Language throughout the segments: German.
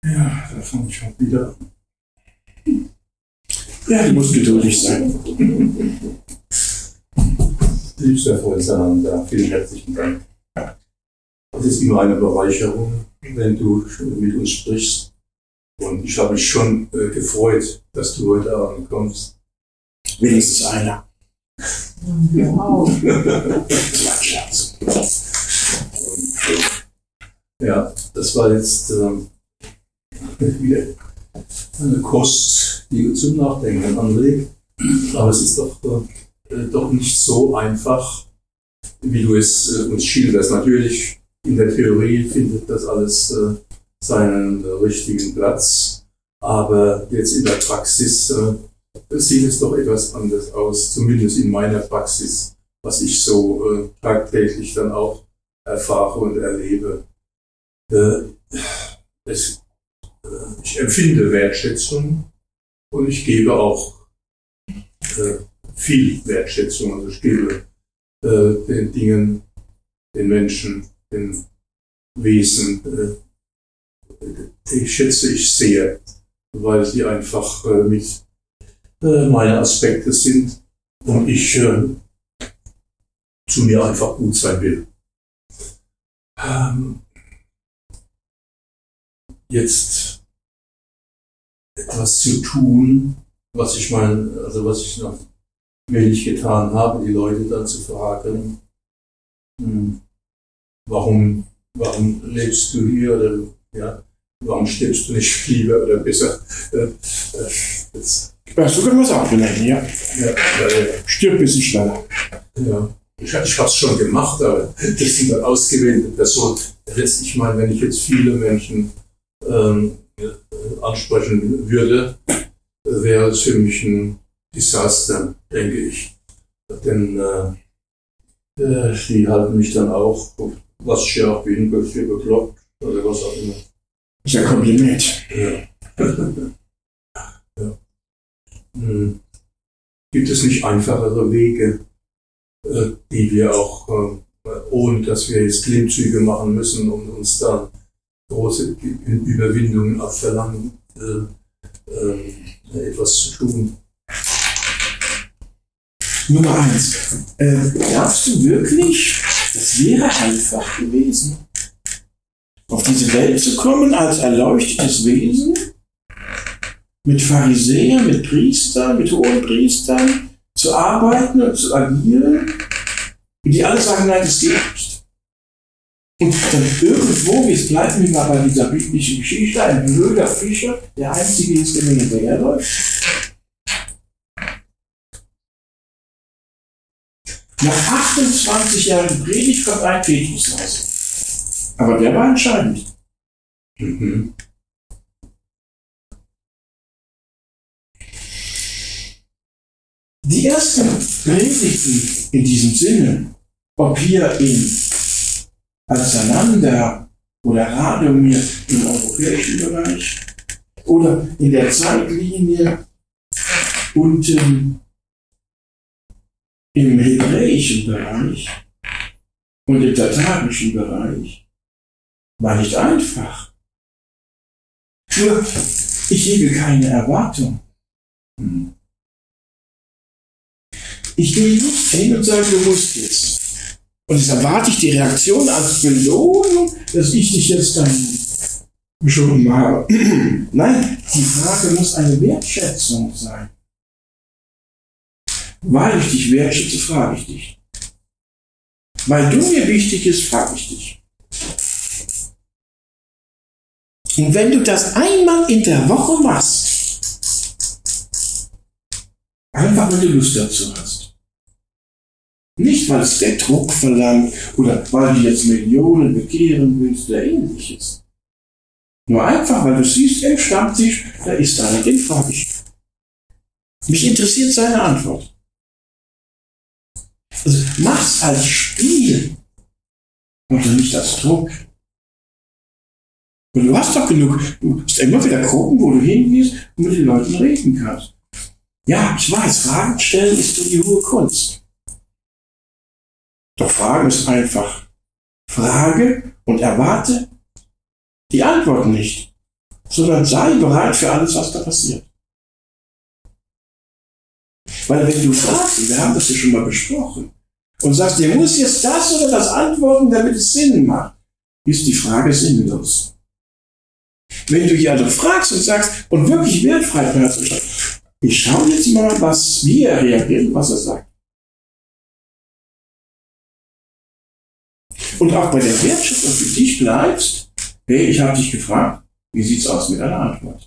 Ja, da fange ich schon wieder an. Ja, du musst geduldig sein. Liebster Freund Sananda, vielen herzlichen Dank. Es ist immer eine Bereicherung, wenn du mit uns sprichst. Und ich habe mich schon gefreut, dass du heute Abend kommst. Wenigstens einer. Wow. Das war ein Scherz. Und, ja, das war jetzt wieder eine Kost, die zum Nachdenken anregt. Aber es ist doch nicht so einfach, wie du es uns schilderst. Natürlich, in der Theorie findet das alles seinen richtigen Platz, aber jetzt in der Praxis sieht es doch etwas anders aus, zumindest in meiner Praxis, was ich so tagtäglich dann auch erfahre und erlebe. Ich empfinde Wertschätzung und ich gebe auch viel Wertschätzung. Also ich gebe den Dingen, den Menschen, den Wesen, die schätze ich sehr, weil sie einfach mit meine Aspekte sind und ich zu mir einfach gut sein will. Jetzt etwas zu tun, was ich noch wenig getan habe, die Leute dann zu fragen, warum lebst du hier oder ja, warum stirbst du nicht lieber oder besser? Ja, so können wir es auch benennen, ja. Stirb ein bisschen schneller. Ja. Ich habe es schon gemacht, aber das sind dann ausgewählte Personen. Ich meine, wenn ich jetzt viele Menschen ansprechen würde, wäre es für mich ein Desaster, denke ich. Denn die halten mich dann auch, was ich ja auch bin, für bekloppt oder was auch immer. Das ist ein Kompliment. Ja. Ja. Gibt es nicht einfachere Wege, die wir auch, ohne dass wir jetzt Klimmzüge machen müssen und uns da große Überwindungen abverlangen, etwas zu tun? Nummer 1. Glaubst du wirklich, das wäre einfach gewesen, auf diese Welt zu kommen als erleuchtetes Wesen? Mit Pharisäern, mit Priestern, mit Hohenpriestern zu arbeiten und zu agieren? Und die alle sagen, nein, das geht nicht. Und dann irgendwo, jetzt bleiben wir mal bei dieser biblischen Geschichte, ein blöder Fischer, der einzige ist, der mir hinterherläuft. Nach 28 Jahren Predigt kommt ein Petrus raus. Aber der war entscheidend. Mhm. Die ersten Predigten in diesem Sinne, ob hier in Alexander oder Radomir im europäischen Bereich oder in der Zeitlinie unten im hebräischen Bereich und im tatarischen Bereich, war nicht einfach. Nur, ich hege keine Erwartung. Ich gehe nicht hin und sage, du musst jetzt. Und jetzt erwarte ich die Reaktion als Belohnung, dass ich dich jetzt dann beschoben habe. Nein, die Frage muss eine Wertschätzung sein. Weil ich dich wertschätze, frage ich dich. Weil du mir wichtig bist, frage ich dich. Und wenn du das einmal in der Woche machst, einfach weil du Lust dazu hast. Nicht, weil es der Druck verlangt oder weil du jetzt Millionen bekehren willst oder ähnliches. Nur einfach, weil du siehst, im Stammtisch, da ist einer, den frage ich. Mich interessiert seine Antwort. Also mach's als Spiel und nicht als Druck. Und du hast doch genug, du hast immer wieder Gruppen, wo du hingehst und mit den Leuten reden kannst. Ja, ich weiß, Fragen stellen ist so die hohe Kunst. Doch Fragen ist einfach. Frage und erwarte die Antwort nicht. sondern sei bereit für alles, was da passiert. Weil wenn du fragst, und wir haben das ja schon mal besprochen, und sagst, der muss jetzt das oder das antworten, damit es Sinn macht, ist die Frage sinnlos. Wenn du hier also fragst und sagst, und wirklich wertfrei bleibst, ich schaue jetzt mal, wie er reagiert und was er sagt. Und auch bei der Wertschätzung für dich bleibst, hey, ich habe dich gefragt, wie sieht's aus mit einer Antwort?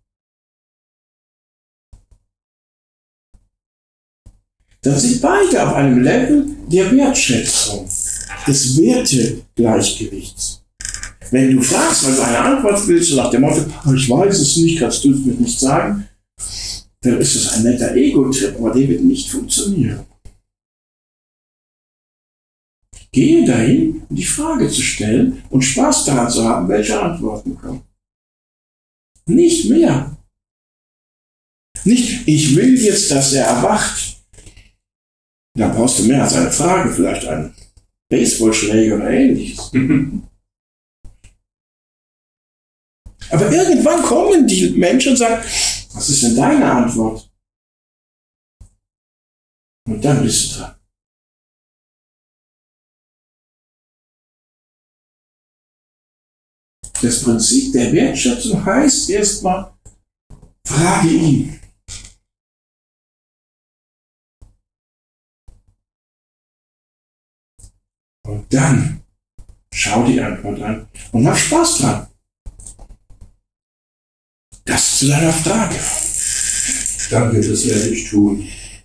Dann sind beide auf einem Level der Wertschätzung, des Wertegleichgewichts. Wenn du fragst, weil du eine Antwort willst, nach dem Motto, ich weiß es nicht, kannst du es mir nicht sagen, dann ist es ein netter Ego-Trip, aber der wird nicht funktionieren. Gehe dahin, um die Frage zu stellen und Spaß daran zu haben, welche Antworten kommen. Nicht mehr. Nicht, ich will jetzt, dass er erwacht. Da brauchst du mehr als eine Frage, vielleicht einen Baseballschläger oder ähnliches. Aber irgendwann kommen die Menschen und sagen, was ist denn deine Antwort? Und dann bist du dran. Das Prinzip der Wertschätzung heißt erstmal, frage ihn. Und dann schau die Antwort an und hab Spaß dran. Das zu deiner Frage. Danke, das werde ich tun.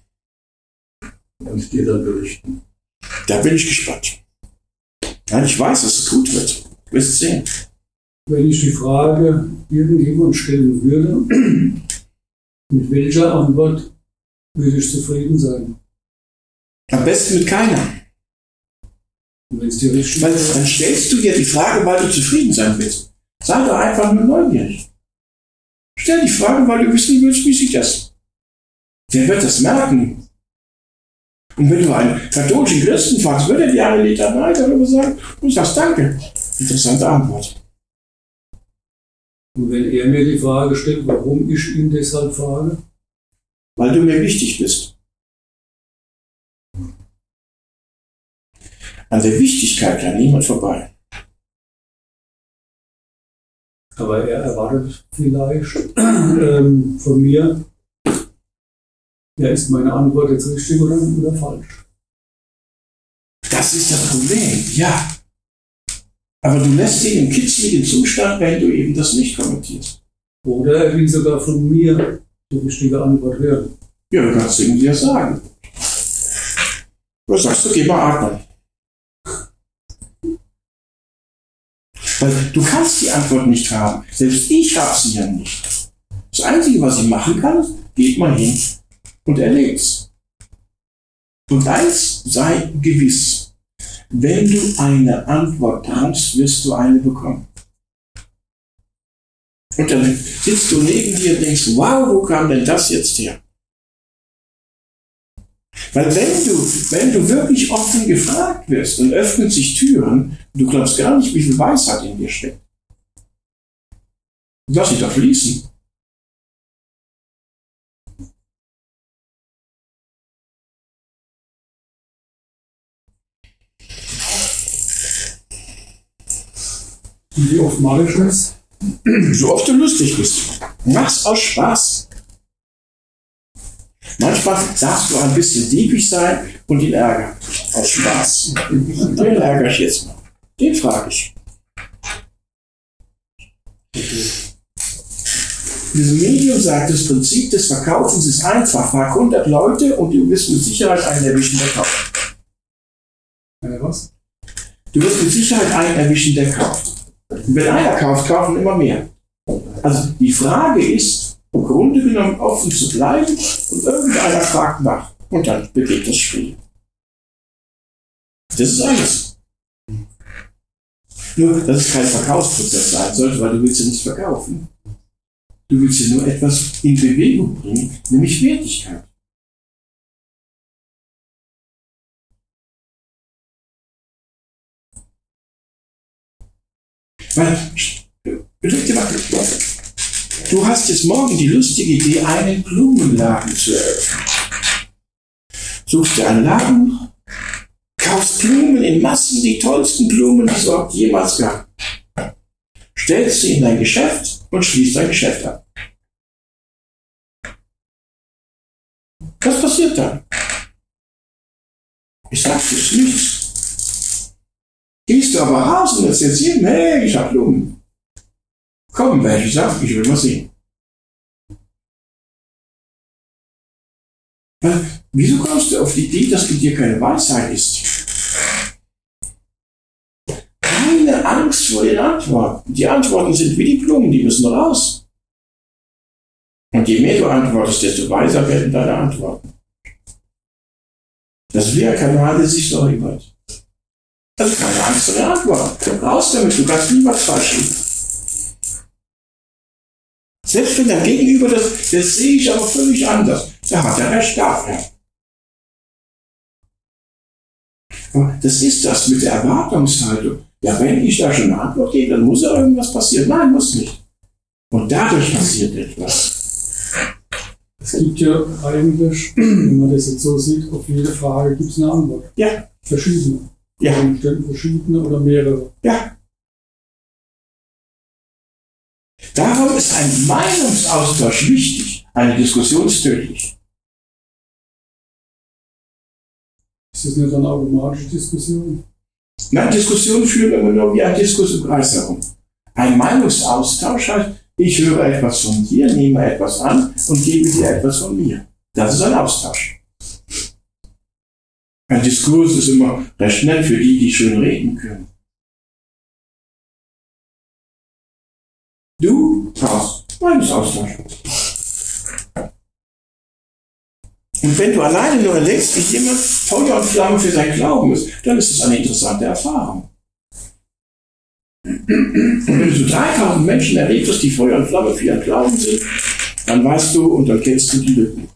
Und dir dann berichten. Da bin ich gespannt. Nein, ich weiß, dass es gut wird. Du wirst sehen. Wenn ich die Frage irgendjemand stellen würde, mit welcher Antwort würde ich zufrieden sein? Am besten mit keiner. Und wenn es dir richtig Weil dann stellst du dir die Frage, weil du zufrieden sein willst. Sei doch einfach nur neugierig. Stell die Frage, weil du wissen willst, wie sieht das? Der wird das merken. Und wenn du einen katholischen Christen fragst, wird er dir eine Litanei darüber sagen und sagst Danke. Interessante Antwort. Und wenn er mir die Frage stellt, warum ich ihn deshalb frage? Weil du mir wichtig bist. An der Wichtigkeit kann niemand vorbei. Aber er erwartet vielleicht von mir, ja, ist meine Antwort jetzt richtig oder falsch? Das ist das Problem, ja. Aber du lässt ihn im kitzligen Zustand, wenn du eben das nicht kommentierst. Oder er will sogar von mir die richtige Antwort hören. Ja, du kannst ihm ja sagen. Du sagst, geh mal atmen. Weil du kannst die Antwort nicht haben. Selbst ich habe sie ja nicht. Das Einzige, was ich machen kann, ist, geht mal hin und erlebt's. Und eins sei gewiss. Wenn du eine Antwort brauchst, wirst du eine bekommen. Und dann sitzt du neben dir und denkst, wow, wo kam denn das jetzt her? Weil wenn du wirklich offen gefragt wirst, dann öffnen sich Türen, du glaubst gar nicht, wie viel Weisheit in dir steckt. Lass dich doch fließen. Und wie oft mache ich das? So oft du lustig bist. Mach's aus Spaß. Manchmal darfst du ein bisschen diebisch sein und ihn ärgern. Aus Spaß. Den ärgere ich jetzt mal. Den frage ich. Dieses Medium sagt, das Prinzip des Verkaufens ist einfach. Frag 100 Leute und du wirst mit Sicherheit einen erwischen, der kauft. Was? Du wirst mit Sicherheit einen erwischen, der kauft. Und wenn einer kauft, kaufen immer mehr. Also die Frage ist, im Grunde genommen offen zu bleiben und irgendeiner fragt nach. Und dann beginnt das Spiel. Das ist alles. Nur, dass es kein Verkaufsprozess sein sollte, weil du willst ja nichts verkaufen. Du willst ja nur etwas in Bewegung bringen, nämlich Wertigkeit. Weil, überleg dir mal, Du hast jetzt morgen die lustige Idee, einen Blumenladen zu eröffnen. Suchst dir einen Laden, kaufst Blumen in Massen, die tollsten Blumen, die es überhaupt jemals gab. Stellst sie in dein Geschäft und schließt dein Geschäft ab. Was passiert dann? Ich sag, das ist nichts. Gehst du aber raus und erzählst jedem, hey, ich hab Blumen. Komm, welche Sachen, ich will mal sehen. Wieso kommst du auf die Idee, dass in dir keine Weisheit ist? Keine Angst vor den Antworten. Die Antworten sind wie die Blumen, die müssen raus. Und je mehr du antwortest, desto weiser werden deine Antworten. Das wäre ein Kanal, der sich säubert. Also keine Angst vor den Antworten. Raus damit, du kannst niemals falsch liegen. Selbst wenn dein Gegenüber das sehe ich aber völlig anders. Da hat er recht dafür. Aber das ist das mit der Erwartungshaltung. Ja, wenn ich da schon eine Antwort gebe, dann muss ja irgendwas passieren. Nein, muss nicht. Und dadurch passiert etwas. Es gibt ja eigentlich, wenn man das jetzt so sieht, auf jede Frage gibt es eine Antwort. Ja. Verschiedene. Ja. Verschiedene oder mehrere. Ja. Darum ist ein Meinungsaustausch wichtig, eine Diskussion ist tödlich. Ist das nicht eine automatische Diskussion? Nein, Diskussionen führen immer nur wie ein Diskurs im Kreis herum. Ein Meinungsaustausch heißt, ich höre etwas von dir, nehme etwas an und gebe dir etwas von mir. Das ist ein Austausch. Ein Diskurs ist immer recht nett für die, die schön reden können. Du brauchst Meinungsaustausch. Und wenn du alleine nur erlebst, wie jemand Feuer und Flamme für sein Glauben ist, dann ist es eine interessante Erfahrung. Und wenn du so 3000 Menschen erlebst, dass die Feuer und Flamme für ihren Glauben sind, dann weißt du und dann kennst du die Lücken.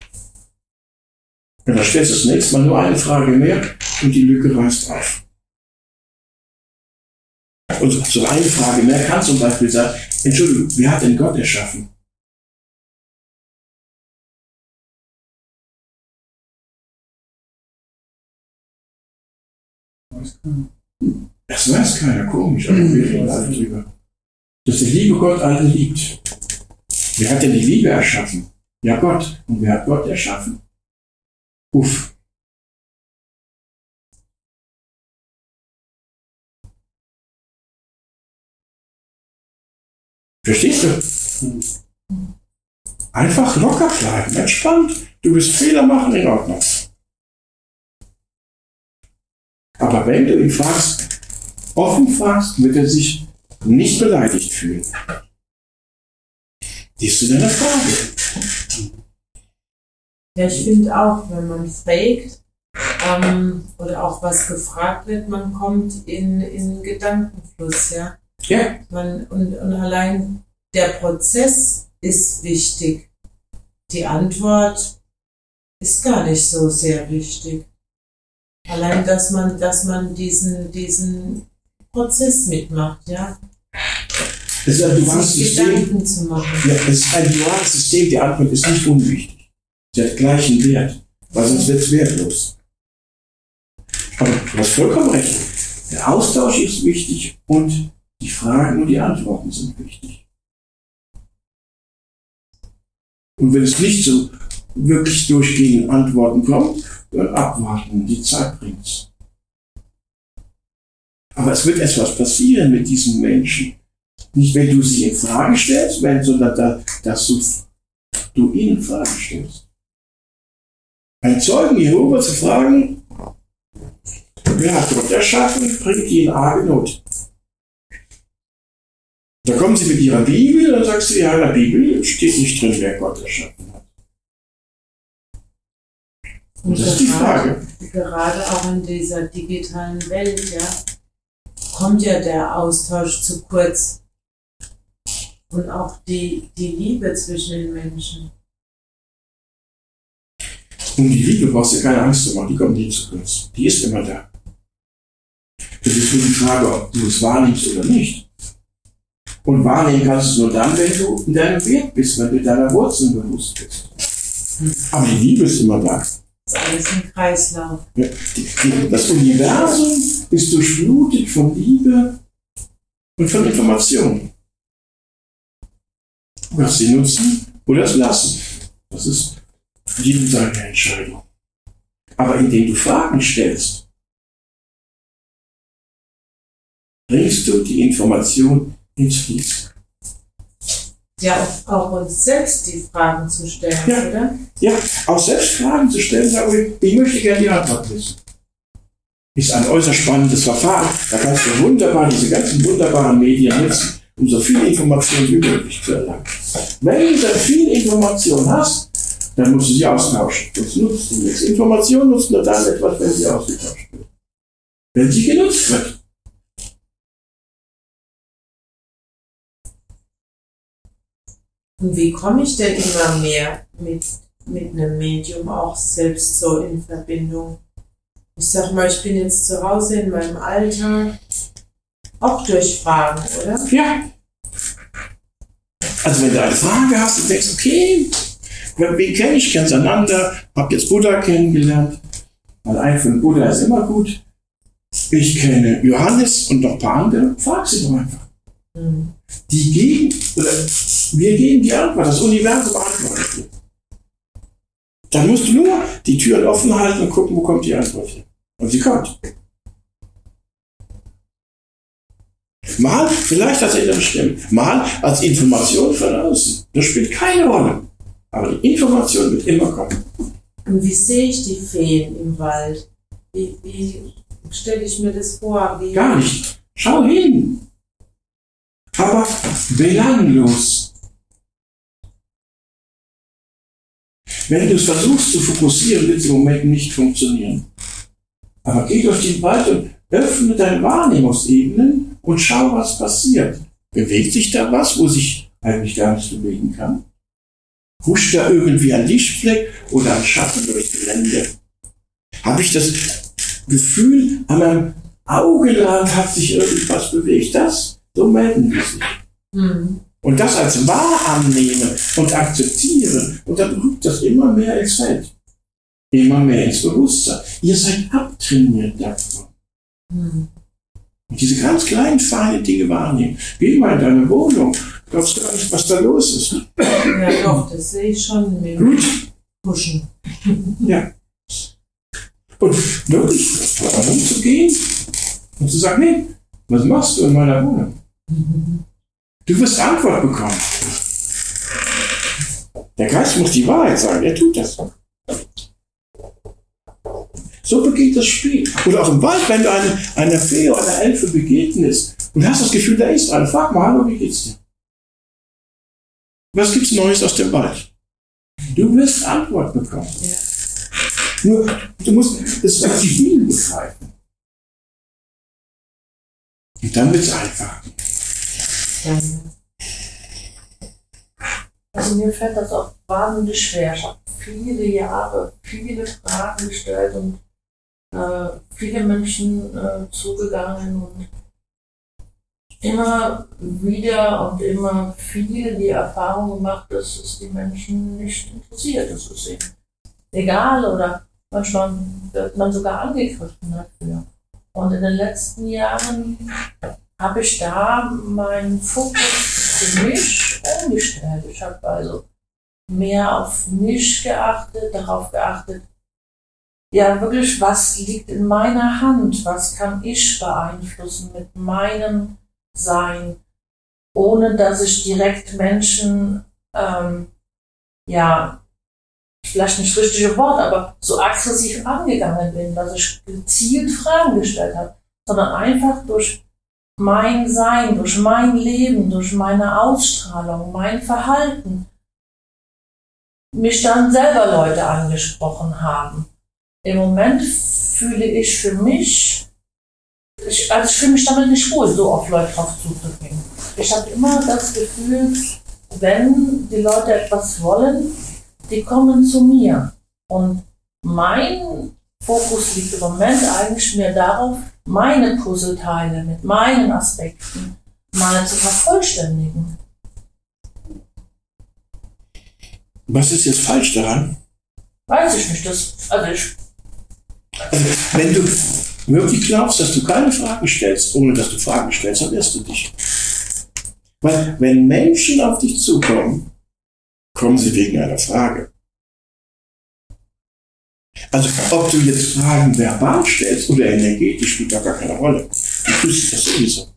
Und dann stellst du das nächste Mal nur eine Frage mehr und die Lücke reißt auf. Und so eine Frage mehr kann zum Beispiel sein, Entschuldigung, wer hat denn Gott erschaffen? Das weiß keiner, komisch, aber wir reden alle drüber. Dass der liebe Gott alle liebt. Wer hat denn die Liebe erschaffen? Ja, Gott. Und wer hat Gott erschaffen? Uff. Verstehst du? Einfach locker bleiben, entspannt. Du wirst Fehler machen, in Ordnung. Aber wenn du ihn fragst, offen fragst, wird er sich nicht beleidigt fühlen. Siehst du deine Frage? Ja, ich finde auch, wenn man fragt oder auch was gefragt wird, man kommt in einen Gedankenfluss, ja. Ja. Und allein der Prozess ist wichtig. Die Antwort ist gar nicht so sehr wichtig. Allein, dass man diesen Prozess mitmacht, ja. Das ist ein duales Sich System. Gedanken zu machen. Ja, es ist ein duales System, die Antwort ist nicht unwichtig. Sie hat gleichen Wert, weil sonst wird es wertlos. Aber du hast vollkommen recht. Der Austausch ist wichtig und die Fragen und die Antworten sind wichtig. Und wenn es nicht so wirklich durchgehende Antworten kommt, dann abwarten, die Zeit bringt's. Aber es wird etwas passieren mit diesen Menschen. Nicht, wenn du sie in Frage stellst, sondern dass du ihnen Fragen stellst. Ein Zeugen Jehova zu fragen, wer hat Gott erschaffen, bringt ihn in arge Not. Da kommen sie mit ihrer Bibel, dann sagst du, ja, in der Bibel steht nicht drin, wer Gott erschaffen hat. Und das ist die Frage. Gerade auch in dieser digitalen Welt, ja, kommt ja der Austausch zu kurz. Und auch die Liebe zwischen den Menschen. Um die Liebe brauchst du keine Angst zu machen, die kommt nie zu kurz. Die ist immer da. Das ist nur die Frage, ob du es wahrnimmst oder nicht. Und wahrnehmen kannst du es nur dann, wenn du in deinem Wert bist, wenn du deiner Wurzeln bewusst bist. Aber die Liebe ist immer da. Das ist alles ein Kreislauf. Ja, das Universum ist durchflutet von Liebe und von Informationen. Du kannst sie nutzen oder es lassen. Das ist jedem seine Entscheidung. Aber indem du Fragen stellst, bringst du die Information ins Fließen. Ja, auch uns selbst die Fragen zu stellen, Ja. oder? Ja, auch selbst Fragen zu stellen, sage ich möchte gerne die Antwort wissen. Ist ein äußerst spannendes Verfahren. Da kannst du wunderbar diese ganzen wunderbaren Medien nutzen, um so viel Information wie möglich zu erlangen. Wenn du dann viel Information hast, dann musst du sie austauschen. Das nutzt du nichts. Information nutzt nur dann etwas, wenn sie ausgetauscht wird. Wenn sie genutzt wird. Und wie komme ich denn immer mehr mit einem Medium auch selbst so in Verbindung? Ich sag mal, ich bin jetzt zu Hause in meinem Alltag, auch durch Fragen, oder? Ja. Also wenn du eine Frage hast und denkst, okay, wen kenne ich ganz einander, habe jetzt Buddha kennengelernt, weil ein von Buddha ist immer gut. Ich kenne Johannes und noch ein paar andere, frag sie doch einfach. Die geben, oder wir geben die Antwort, das Universum antwortet dir. Dann musst du nur die Türen offen halten und gucken, wo kommt die Antwort hin. Und sie kommt. Mal vielleicht als innere Stimme, mal als Information von außen. Das spielt keine Rolle. Aber die Information wird immer kommen. Und wie sehe ich die Feen im Wald? Wie stelle ich mir das vor? Gar nicht. Schau hin. Aber belanglos. Wenn du es versuchst zu fokussieren, wird es im Moment nicht funktionieren. Aber geh durch den Wald und öffne deine Wahrnehmungsebenen und schau, was passiert. Bewegt sich da was, wo sich eigentlich gar nicht bewegen kann? Huscht da irgendwie ein Lichtfleck oder ein Schatten durch die Gelände? Habe ich das Gefühl, an meinem Augenrand hat sich irgendwas bewegt? So melden die sich. Und das als wahr annehmen und akzeptieren. Und dann rückt das immer mehr ins Feld. Immer mehr ins Bewusstsein. Ihr seid abtrainiert davon. Und diese ganz kleinen, feinen Dinge wahrnehmen. Geh mal in deine Wohnung. Du glaubst gar nicht, was da los ist. Ja doch, das sehe ich schon mit Gut. Pushen. Ja. Und wirklich herumzugehen und zu sagen, nee, was machst du in meiner Wohnung? Du wirst Antwort bekommen. Der Geist muss die Wahrheit sagen, er tut das. So beginnt das Spiel. Oder auch im Wald, wenn du einer Fee oder einer Elfe begegnest und hast das Gefühl, da ist eine, frag mal, hallo, wie geht's dir? Was gibt's Neues aus dem Wald? Du wirst Antwort bekommen. Ja. Nur, du musst es als Spiel begreifen. Und dann wird es einfach. Also mir fällt das auch wahnsinnig schwer. Ich habe viele Jahre, viele Fragen gestellt und viele Menschen zugegangen und immer wieder und immer viel die Erfahrung gemacht, dass es die Menschen nicht interessiert. Es ist eben egal oder manchmal wird man sogar angegriffen dafür. Und in den letzten Jahren habe ich da meinen Fokus für mich umgestellt. Ich habe also mehr auf mich geachtet, darauf geachtet, ja wirklich, was liegt in meiner Hand, was kann ich beeinflussen mit meinem Sein, ohne dass ich direkt Menschen, ja, vielleicht nicht das richtige Wort, aber so aggressiv angegangen bin, dass ich gezielt Fragen gestellt habe, sondern einfach durch mein Sein, durch mein Leben, durch meine Ausstrahlung, mein Verhalten, mich dann selber Leute angesprochen haben. Im Moment fühle ich für mich, ich fühle mich damit nicht wohl, so auf Leute drauf zuzugehen. Ich habe immer das Gefühl, wenn die Leute etwas wollen, die kommen zu mir. Und mein Fokus liegt im Moment eigentlich mehr darauf, meine Puzzleteile mit meinen Aspekten mal zu vervollständigen. Was ist jetzt falsch daran? Weiß ich nicht. Wenn du wirklich glaubst, dass du keine Fragen stellst, ohne dass du Fragen stellst, dann irrst du dich. Weil wenn Menschen auf dich zukommen, kommen sie wegen einer Frage. Also ob du jetzt Fragen verbal stellst oder energetisch, spielt da gar keine Rolle. Du tust das sowieso.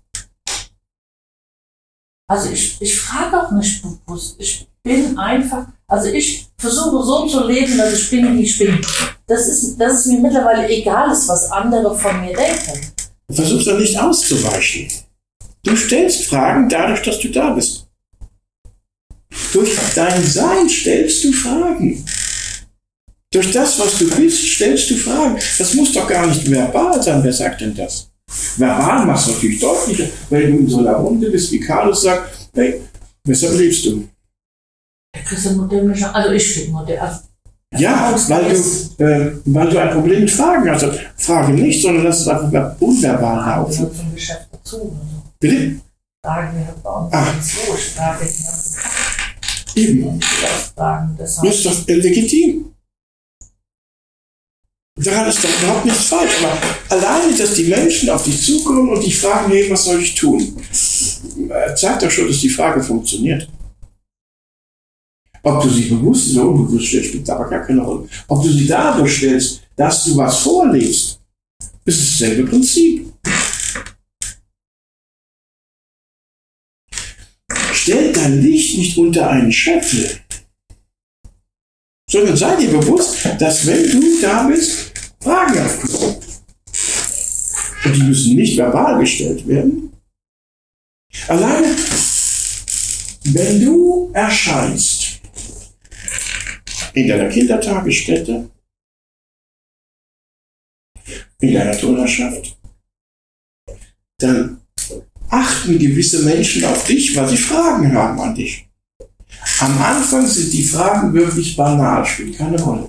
Also ich frage auch nicht bewusst. Ich bin einfach, also ich versuche so zu leben, dass ich bin, wie ich bin. Dass es mir mittlerweile egal ist, was andere von mir denken. Du versuchst doch nicht auszuweichen. Du stellst Fragen dadurch, dass du da bist. Durch dein Sein stellst du Fragen. Durch das, was du bist, stellst du Fragen. Das muss doch gar nicht verbal sein. Wer sagt denn das? Verbal machst du natürlich deutlicher, wenn du in so einer Runde bist, wie Carlos sagt, hey, weshalb lebst du? Christian modern, also ich bin modern. Ja, weil du ein Problem mit Fragen hast. Frage nicht, sondern lass es einfach unverbal laufen. Gehört zum Geschäft dazu. Also. Bitte? Fragen gehört bei uns dazu. Ich frage den ganzen Tag. Eben. Fragen, Das ist doch legitim. Daran ist doch überhaupt nichts falsch. Aber alleine, dass die Menschen auf dich zukommen und dich fragen, hey, was soll ich tun? Zeigt doch schon, dass die Frage funktioniert. Ob du sie bewusst oder unbewusst stellst, spielt aber gar keine Rolle. Ob du sie dadurch stellst, dass du was vorlebst, ist dasselbe Prinzip. Stell dein Licht nicht unter einen Scheffel, sondern sei dir bewusst, dass wenn du da bist, Fragen aufkommen. Und die müssen nicht verbal gestellt werden. Alleine, wenn du erscheinst in deiner Kindertagesstätte, in deiner Turnerschaft, dann achten gewisse Menschen auf dich, weil sie Fragen haben an dich. Am Anfang sind die Fragen wirklich banal, spielt keine Rolle.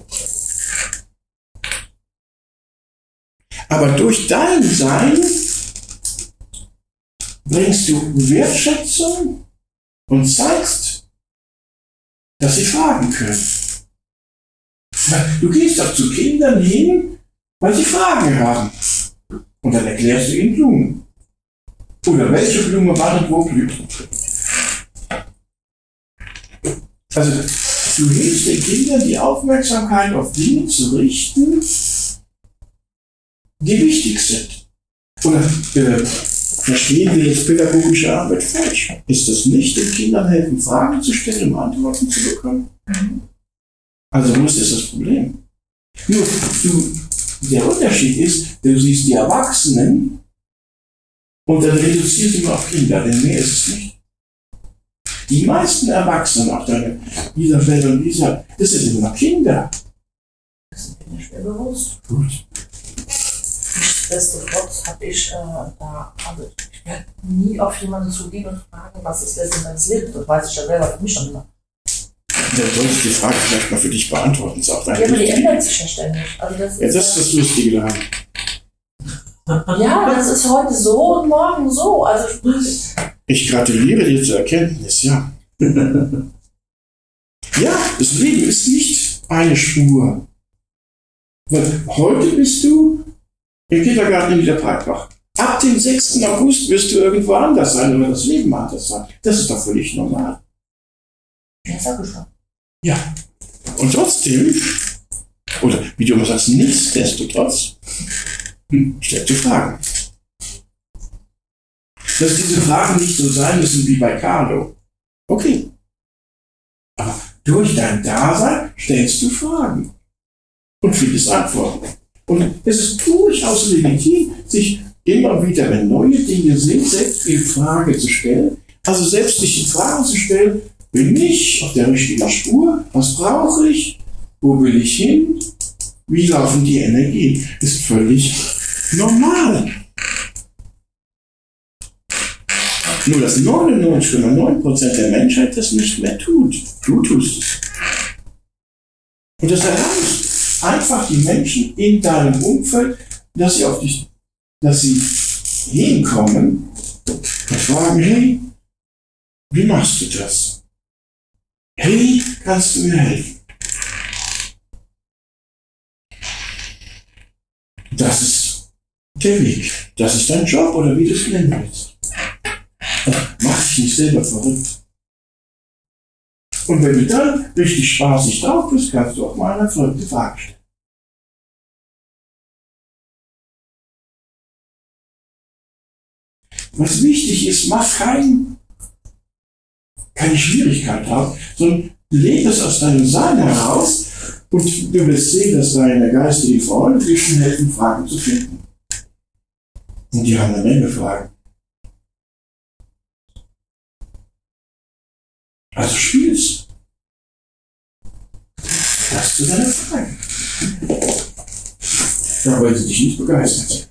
Aber durch dein Sein bringst du Wertschätzung und zeigst, dass sie fragen können. Du gehst doch zu Kindern hin, weil sie Fragen haben. Und dann erklärst du ihnen Blumen. Oder welche Blume wann und wo blüht. Also, du hilfst den Kindern, die Aufmerksamkeit auf Dinge zu richten, die wichtig sind. Oder verstehen wir jetzt pädagogische Arbeit falsch? Ist es nicht, den Kindern helfen, Fragen zu stellen, um Antworten zu bekommen? Also, wo ist das Problem? Nur, der Unterschied ist, du siehst die Erwachsenen und dann reduzierst du nur auf Kinder, denn mehr ist es nicht. Die meisten Erwachsenen, auch deine Isabel und Lisa, das sind immer noch Kinder. Das ist mir schwer bewusst. Gut. Nichtsdestotrotz habe ich also ich werde nie auf jemanden zugehen und fragen, was ist letztendlich das Leben. Das weiß ich ja selber für mich schon immer. Dann solltest du die Frage vielleicht mal für dich beantworten. Ist auch Ja, aber die ändert sich ja ständig. Also das ja, das ist das Lustige daran. Ja, das ist heute so und morgen so. Also Ich gratuliere dir zur Erkenntnis, ja. Ja, das Leben ist nicht eine Spur. Weil heute bist du im Kindergarten in Niederbreitbach. Ab dem 6. August wirst du irgendwo anders sein oder das Leben anders sein. Das ist doch völlig normal. ja, sag ich schon. Ja. Und trotzdem, oder wie du immer sagst, nichtsdestotrotz, stellst du Fragen. Dass diese Fragen nicht so sein müssen wie bei Carlo. Okay. Aber durch dein Dasein stellst du Fragen und findest Antworten. Und es ist durchaus legitim, sich immer wieder, wenn neue Dinge sind, selbst die Frage zu stellen. Also selbst sich die Frage zu stellen, bin ich auf der richtigen Spur? Was brauche ich? Wo will ich hin? Wie laufen die Energien? Ist völlig normal. Nur dass 99,9% der Menschheit das nicht mehr tut. Du tust es. Und das erlaubt einfach die Menschen in deinem Umfeld, dass sie hinkommen, Und fragen, hey, wie machst du das? Hey, kannst du mir helfen? Das ist der Weg. Das ist dein Job oder wie du es nennen willst. Mach dich nicht selber verrückt. Und wenn du dann richtig spaßig drauf bist, kannst du auch mal eine verrückte Frage stellen. Was wichtig ist, mach keine Schwierigkeit drauf, sondern lebe es aus deinem Sein heraus und du wirst sehen, dass deine geistigen Freunde dir schon helfen, Fragen zu finden. Und die haben eine Menge Fragen. Also spielst. Das zu deiner Frage. Da wollte sie dich nicht begeistern.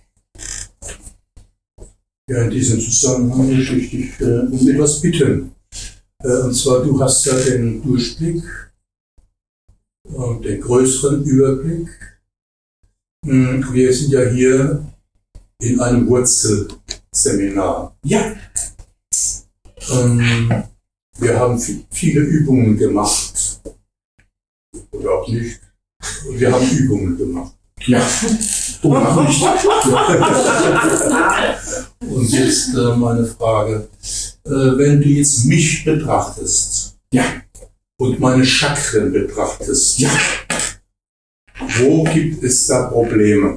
Ja, in diesem Zusammenhang möchte ich dich um etwas bitten. Und zwar, du hast ja den Durchblick und den größeren Überblick. Wir sind ja hier in einem Wurzelseminar. Ja. Wir haben viele Übungen gemacht. Oder auch nicht. Wir haben Übungen gemacht. Ja. Oder nicht. Und jetzt meine Frage. Wenn du jetzt mich betrachtest, ja, und meine Chakren betrachtest, ja, wo gibt es da Probleme?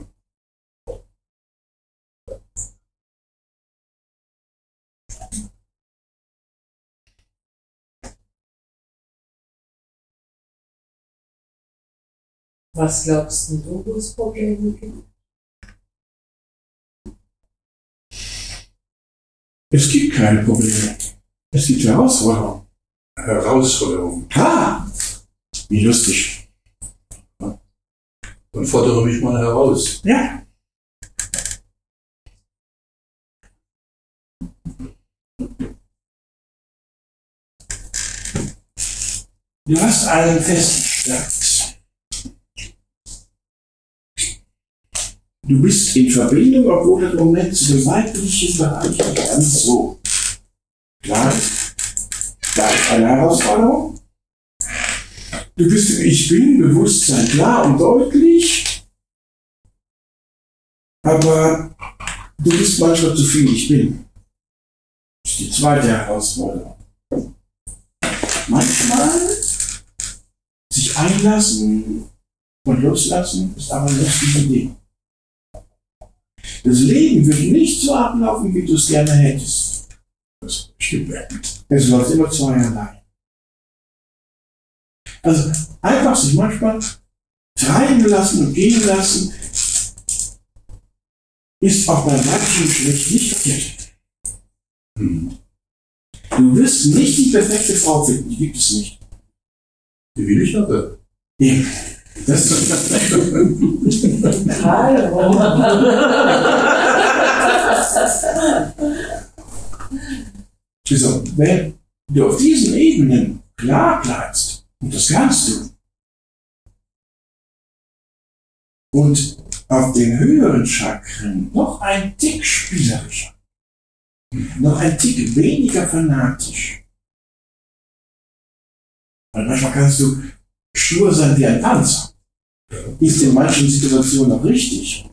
Was glaubst du, wo es Probleme gibt? Es gibt keine Probleme. Es gibt Herausforderungen. Herausforderungen. Ha! Wie lustig. Dann fordere mich mal heraus. Ja. Du hast einen festen Stand. Du bist in Verbindung, obwohl das im Moment zu dem weiblichen Bereich nicht ganz so klar ist. Da ist eine Herausforderung. Du bist im Ich Bin-Bewusstsein klar und deutlich, aber du bist manchmal zu viel Ich Bin. Das ist die zweite Herausforderung. Manchmal sich einlassen und loslassen ist aber ein lustiges Ding. Das Leben wird nicht so ablaufen, wie du es gerne hättest. Das stimmt nicht. Es läuft immer zweierlei. Also einfach sich manchmal treiben lassen und gehen lassen, ist auch beim weiblichen Geschlecht nicht verkehrt. Du wirst nicht die perfekte Frau finden, die gibt es nicht. Die will ich aber. Eben. Das ist Hallo. also, wenn du auf diesen Ebenen klar bleibst, und das kannst du, und auf den höheren Chakren noch ein Tick spielerischer, noch ein Tick weniger fanatisch. Weil manchmal kannst du stur sein wie ein Panzer. Ist in manchen Situationen auch richtig.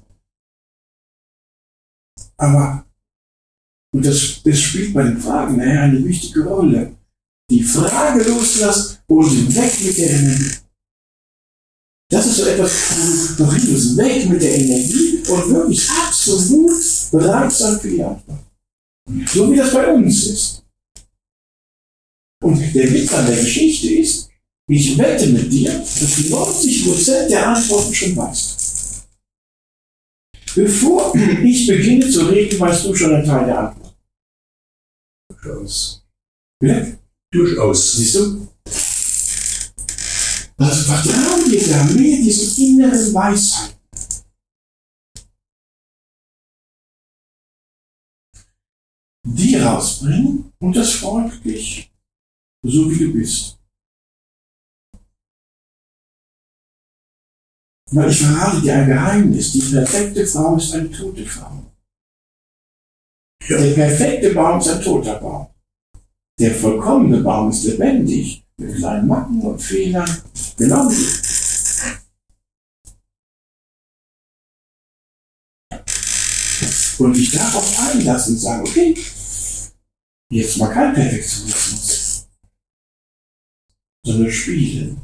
Aber, und das spielt bei den Fragen nachher eine wichtige Rolle. Die Frage loslassen und weg mit der Energie. Das ist so etwas, wo du redest, weg mit der Energie und wirklich absolut bereit sein für die Antwort. So wie das bei uns ist. Und der Witz an der Geschichte ist, ich wette mit dir, dass du 90% der Antworten schon weißt. Bevor ich beginne zu reden, weißt du schon einen Teil der Antwort. Durchaus. Bitte? Durchaus. Siehst du? Also vertrauen dir da mehr diesen inneren Weisheit. Die rausbringen und das freundlich, so wie du bist. Weil ich verrate dir ein Geheimnis, die perfekte Frau ist eine tote Frau. Ja. Der perfekte Baum ist ein toter Baum. Der vollkommene Baum ist lebendig, mit kleinen Macken und Fehlern. Genau wie. Und dich darauf einlassen und sagen, okay, jetzt mal kein Perfektionismus, sondern spielen.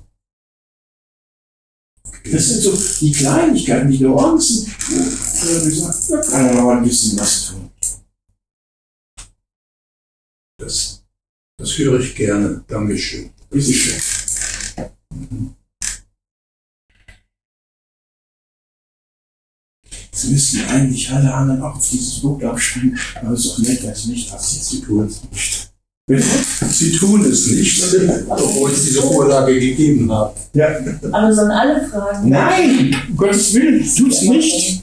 Das sind so die Kleinigkeiten, die Nuancen, wo wir sagen, da kann man noch ein bisschen was tun. Das höre ich gerne. Dankeschön. Bitte schön. Jetzt müssten eigentlich alle anderen auch auf dieses Buch abspringen, aber es ist auch nett, wenn es nicht passiert. Sie tun es nicht. Sie tun es nicht, obwohl ich diese Vorlage gegeben habe. Ja. Aber sollen alle fragen? Nein, um Gottes Willen, tut's nicht.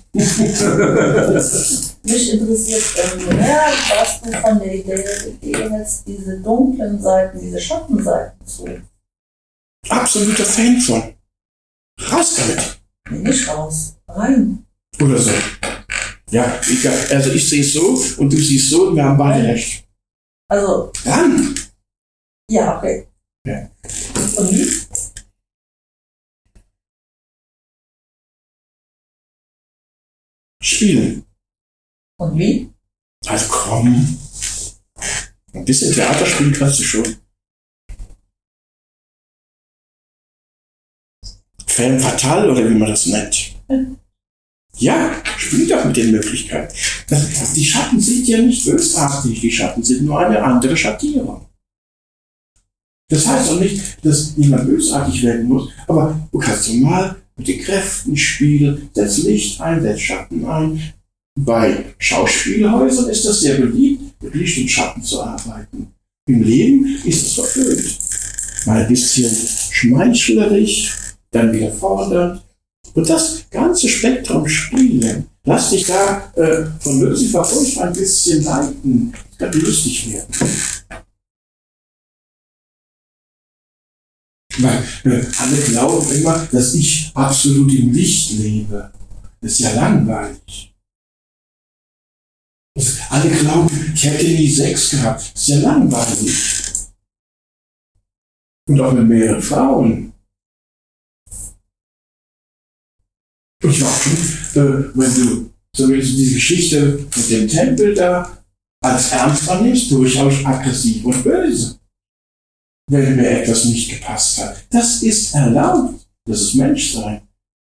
Mich interessiert mehr, was du von der Idee hältst, diese dunklen Seiten, diese Schattenseiten zu. Absoluter Fan von. Raus damit. Nee, nicht raus. Rein. Oder so. Ja, egal. Also ich sehe es so und du siehst so und wir haben beide recht. Also, Ran! ja, okay. Ja. Und wie? Spielen. Und wie? Also komm. Ein bisschen Theater spielen kannst du schon. Femme fatale oder wie man das nennt. Ja, spiel doch mit den Möglichkeiten. Die Schatten sind ja nicht bösartig, die Schatten sind nur eine andere Schattierung. Das heißt auch nicht, dass niemand bösartig werden muss, aber du kannst mal mit den Kräften spielen, setz Licht ein, setz Schatten ein. Bei Schauspielhäusern ist das sehr beliebt, mit Licht und Schatten zu arbeiten. Im Leben ist es verpönt. Mal ein bisschen schmeichlerisch, dann wieder fordernd. Und das ganze Spektrum spielen. Lass dich da von Lucifer ruhig ein bisschen leiten. Das kann lustig werden. Weil alle glauben immer, dass ich absolut im Licht lebe. Das ist ja langweilig. Alle glauben, ich hätte nie Sex gehabt. Das ist ja langweilig. Und auch mit mehreren Frauen. Und ich war auch schon, wenn du zumindest diese Geschichte mit dem Tempel da als ernst annimmst, durchaus aggressiv und böse. Wenn mir etwas nicht gepasst hat. Das ist erlaubt. Das ist Menschsein.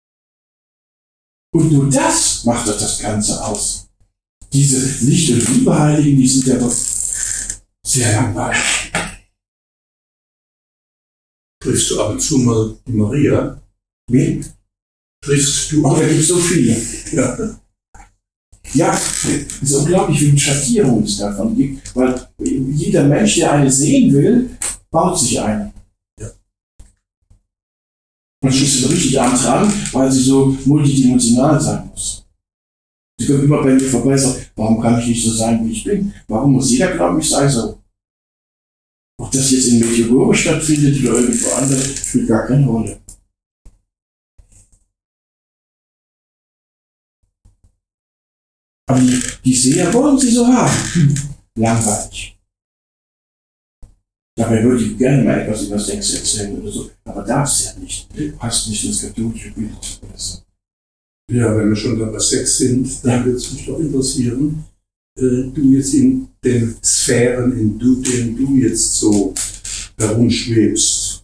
Und nur das macht doch das Ganze aus. Diese Licht- und Liebeheiligen, die sind ja doch sehr langweilig. Triffst du ab und zu mal die Maria? Wen? Triffst du? Oh, da gibt es so viele. Ja. Ja, es ist unglaublich, wie viele Schattierungen es davon gibt, weil jeder Mensch, der eine sehen will, baut sich eine. Ja. Und schließt so richtig an dran, weil sie so multidimensional sein muss. Sie können immer bei mir vorbei und sagen, warum kann ich nicht so sein, wie ich bin? Warum muss jeder glauben, ich sei so? Ob das jetzt in Meteore stattfindet oder irgendwo anders, spielt gar keine Rolle. Aber die Seher wollen sie so haben. Langweilig. Dabei würde ich gerne mal etwas über Sex erzählen oder so, aber darfst ja nicht. Du hast nicht das katholische Bild oder so. Ja, wenn wir schon bei Sex sind, dann würde es mich doch interessieren, du jetzt in den Sphären, in denen du jetzt so herumschwebst,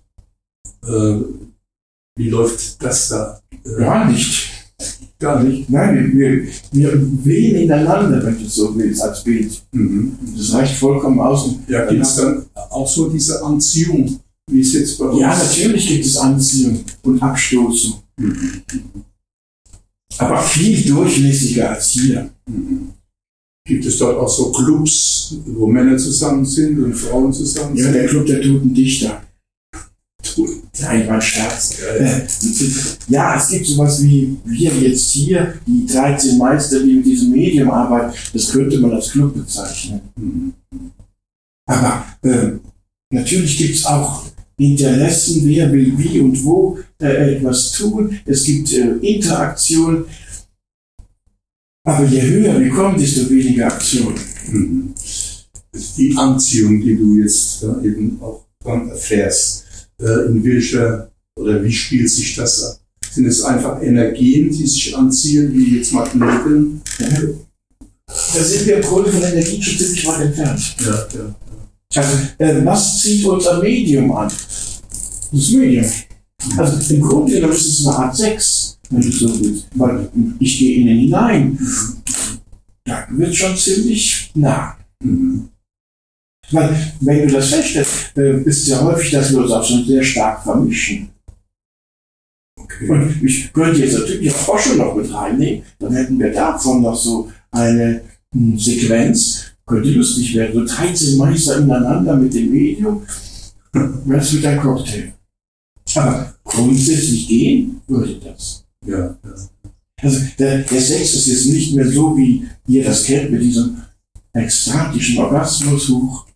wie läuft das da? Gar nicht. Gar nicht? Nein, wir wehen ineinander, wenn du so willst, als Bild. Mhm. Das reicht vollkommen aus. Ja, gibt es dann auch so diese Anziehung, wie es jetzt bei uns? Ja, natürlich gibt es Anziehung und Abstoßung. Mhm. Aber viel durchlässiger als hier. Mhm. Gibt es dort auch so Clubs, wo Männer zusammen sind und Frauen zusammen Ja, sind? der Club der Toten Dichter. Nein, war ein Scherz. Ja, es gibt sowas wie wir jetzt hier, die 13 Meister, die mit diesem Medium arbeiten. Das könnte man als Club bezeichnen. Mhm. Aber natürlich gibt es auch Interessen, wer will wie und wo etwas tun. Es gibt Interaktion. Aber je höher wir kommen, desto weniger Aktion. Mhm. Die Anziehung, die du jetzt eben auch erfährst, in welcher oder wie spielt sich das ab? Sind es einfach Energien, die sich anziehen, wie jetzt Magneten? Da sind wir im Grunde von Energie schon ziemlich weit entfernt. Ja, ja. Also, was zieht unser Medium an? Das Medium. Also im Grunde genommen ist es eine Art Sex, wenn du so willst. Weil ich gehe in ihn hinein. Da wird schon ziemlich nah. Mhm. Weil, wenn du das feststellst, ist es ja häufig, dass wir uns auch schon sehr stark vermischen. Okay. Und ich könnte jetzt natürlich auch Forschung noch mit reinnehmen, dann hätten wir davon noch so eine Sequenz, könnte lustig werden, so 13 Meister ineinander mit dem Medium, das wird ein Cocktail. Aber grundsätzlich gehen würde das. Ja, ja. Also der Sex ist jetzt nicht mehr so, wie ihr das kennt, mit diesem ekstatischen Orgasmus hoch.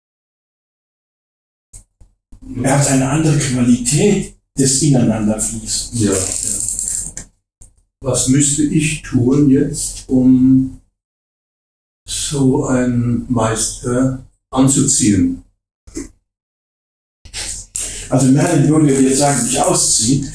Er hat eine andere Qualität des Ineinanderfließens. Ja, ja. Was müsste ich tun jetzt, um so einen Meister anzuziehen? Also Merlin würde jetzt sagen, nicht ausziehen.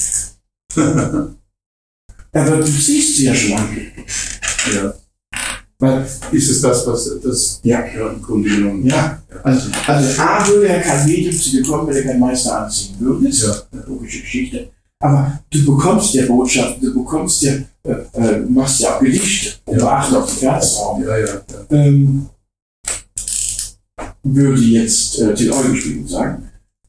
Aber du siehst sie ja schon an. Ja. Weil, Ist es das, was das ja, im Grunde genommen? ja. Also A würde er kein Medium zu dir kommen, wenn er kein Meister anziehen würde. Das ist eine logische Geschichte. Aber du bekommst ja Botschaften, du bekommst ja, machst ja auch Gedichte, Acht auf den Herzraum. Ja, ja, ja. Würde jetzt Till Eulenspiegel sagen.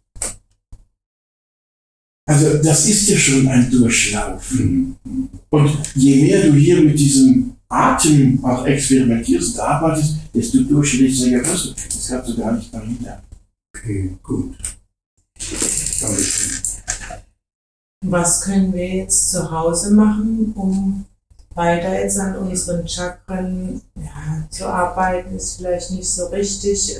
Also das ist ja schon ein Durchlauf. Mhm. Und je mehr du hier mit diesem Atem auch experimentierst und arbeitest, desto durchlässiger wirst du. Das kannst du gar nicht verhindern. Okay, gut. Dankeschön. Was können wir jetzt zu Hause machen, um weiter jetzt an unseren Chakren zu arbeiten? Ist vielleicht nicht so richtig.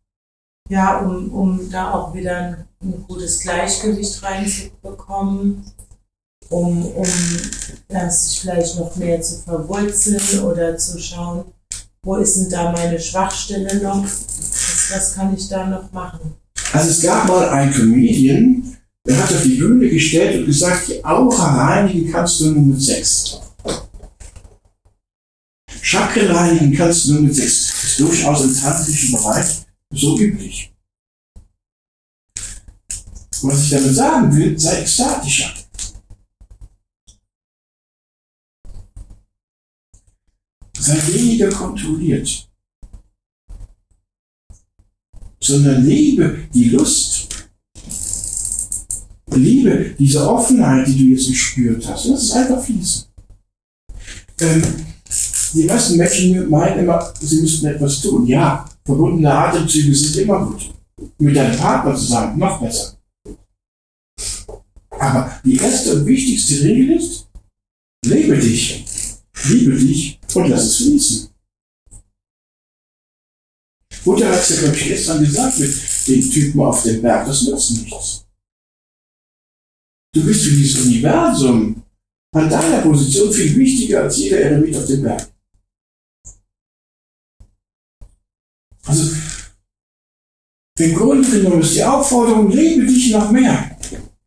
Um da auch wieder ein gutes Gleichgewicht reinzubekommen, um sich vielleicht noch mehr zu verwurzeln oder zu schauen, wo ist denn da meine Schwachstelle noch? Was kann ich da noch machen? Also es gab mal einen Comedian, der hat auf die Bühne gestellt und gesagt, die Aura reinigen kannst du nur mit Sex. Chakren reinigen kannst du nur mit Sex. Das ist durchaus im tantrischen Bereich so üblich. Was ich damit sagen will, sei ekstatischer. Sei weniger kontrolliert. Sondern liebe die Lust. Liebe diese Offenheit, die du jetzt gespürt hast. Lass es einfach fließen. Die meisten Menschen meinen immer, sie müssten etwas tun. Ja, verbundene Atemzüge sind immer gut. Mit deinem Partner zusammen, noch besser. Aber die erste und wichtigste Regel ist, lebe dich, liebe dich und lass es fließen. Buddha hat es ja, glaube ich, gestern gesagt mit den Typen auf dem Berg, das nützt nichts. Du bist für dieses Universum an deiner Position viel wichtiger als jeder Eremit auf dem Berg. Also, im Grunde genommen ist die Aufforderung, lebe dich noch mehr.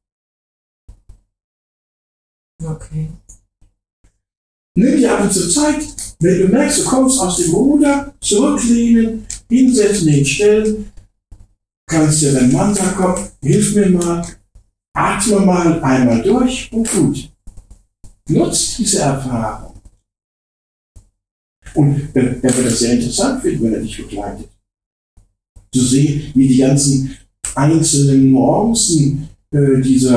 Okay. Nimm dir ab und zu Zeit, wenn du merkst, du kommst aus dem Ruder, zurücklehnen, hinsetzen, hinstellen, kannst dir dein Mantra kommen, hilf mir mal, atme mal einmal durch und gut. Nutzt diese Erfahrung. Und er wird das sehr interessant finden, wenn er dich begleitet. Zu sehen, wie die ganzen einzelnen Nuancen dieses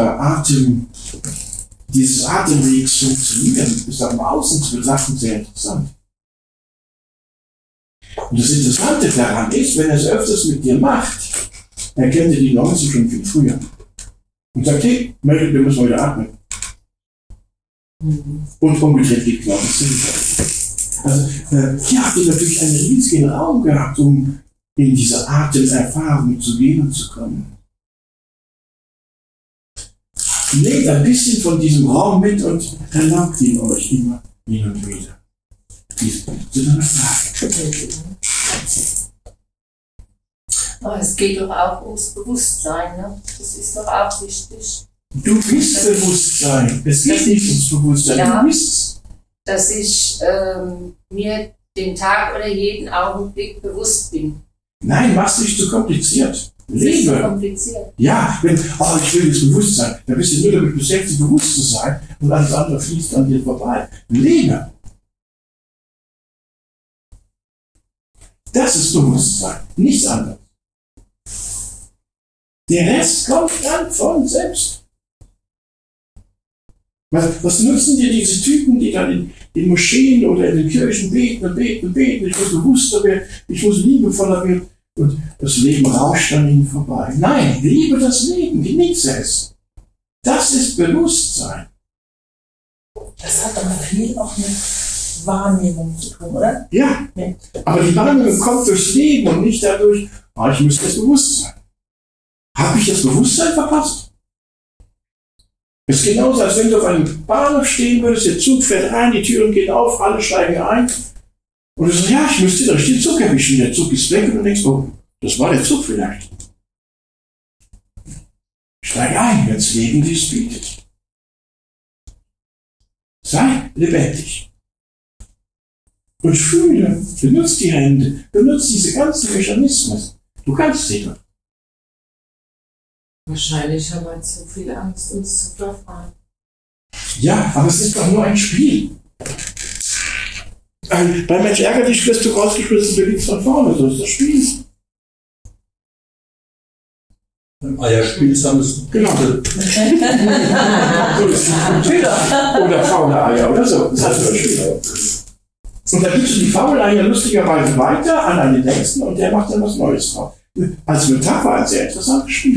Atemwegs funktionieren, ist auch im Außen zu betrachten sehr interessant. Und das Interessante daran ist, wenn er es öfters mit dir macht, erkennt er die Nuancen schon viel früher. Und sagt, hey, wir müssen heute atmen. Und umgedreht geht genau das. Also hier habt ihr natürlich einen riesigen Raum gehabt, um in diese Atemerfahrung zu gehen und zu kommen. Nehmt ein bisschen von diesem Raum mit und erlaubt ihn euch immer hin und wieder. Zu einer Frage. Aber es geht doch auch ums Bewusstsein, ne? Das ist doch auch wichtig. Du bist Bewusstsein. Es geht nicht ums Bewusstsein. Ja. Du bist. Dass ich mir den Tag oder jeden Augenblick bewusst bin. Nein, mach's nicht zu kompliziert. Das ist so Lebe. kompliziert. Ja, wenn, ich will jetzt bewusst sein, dann bist du nur damit beschäftigt, bewusst zu sein und alles andere fließt an dir vorbei. Lebe. Das ist Bewusstsein, nichts anderes. Der Rest kommt dann von selbst. Was nutzen dir diese Typen, die dann in Moscheen oder in den Kirchen beten und beten und beten? Ich muss bewusster werden, ich muss liebevoller werden. Und das Leben rauscht an ihnen vorbei. Nein, liebe das Leben, genieße es. Das ist Bewusstsein. Das hat aber viel auch mit Wahrnehmung zu tun, oder? Ja, aber die Wahrnehmung kommt durchs Leben und nicht dadurch, ich müsste jetzt bewusst sein. Habe ich das Bewusstsein verpasst? Es ist genauso, als wenn du auf einem Bahnhof stehen würdest, der Zug fährt rein, die Türen gehen auf, alle steigen ein. Und du sagst, ja, ich müsste den richtigen Zug erwischen. Der Zug ist weg und du denkst, oh, das war der Zug vielleicht. Steig ein, wenn das Leben dies bietet. Sei lebendig. Und fühle, benutze die Hände, benutze diese ganzen Mechanismen. Du kannst sie doch. Wahrscheinlich haben wir zu viel Angst, uns zu befreien. Ja, aber es ist doch nur ein Spiel. Bei Mensch ärgere dich, wirst du rausgeschmissen, du liegst von vorne. So ist das Spiel. Beim Eierspiel sammelst du Genau. So ist es. Oder faule Eier oder so. Das heißt das Spiel. Und dann gibst du die faulen Eier lustigerweise weiter an einen Nächsten und der macht dann was Neues drauf. Als Metapher ein sehr interessantes Spiel.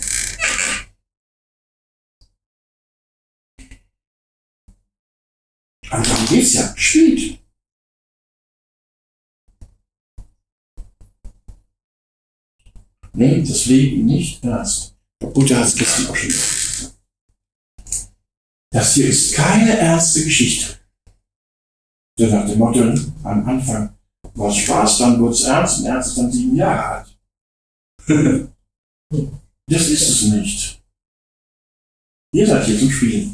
Aber darum geht es ja. Spielt. Nehmt das Leben nicht ernst. Buddha hat es gestern auch schon gesagt. Das hier ist keine ernste Geschichte. So nach dem Motto, am Anfang war es Spaß, dann wurde es ernst und Ernst ist dann 7 Jahre alt. Das ist es nicht. Ihr seid hier zum Spielen.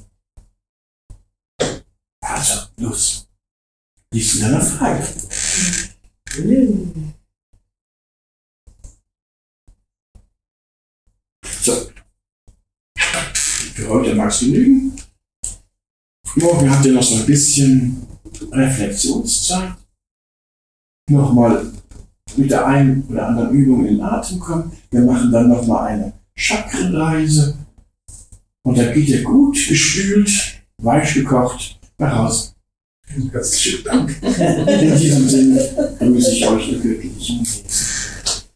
Also, los. Lies in deiner Frage. So. Für heute mag es genügen. Morgen habt ihr noch so ein bisschen Reflexionszeit. Nochmal mit der einen oder anderen Übung in den Atem kommen. Wir machen dann nochmal eine Chakrenreise. Und dann geht ihr gut gespült, weich gekocht nach Hause. Herzlichen Dank. In diesem Sinne grüße ich euch im glücklichen Leben.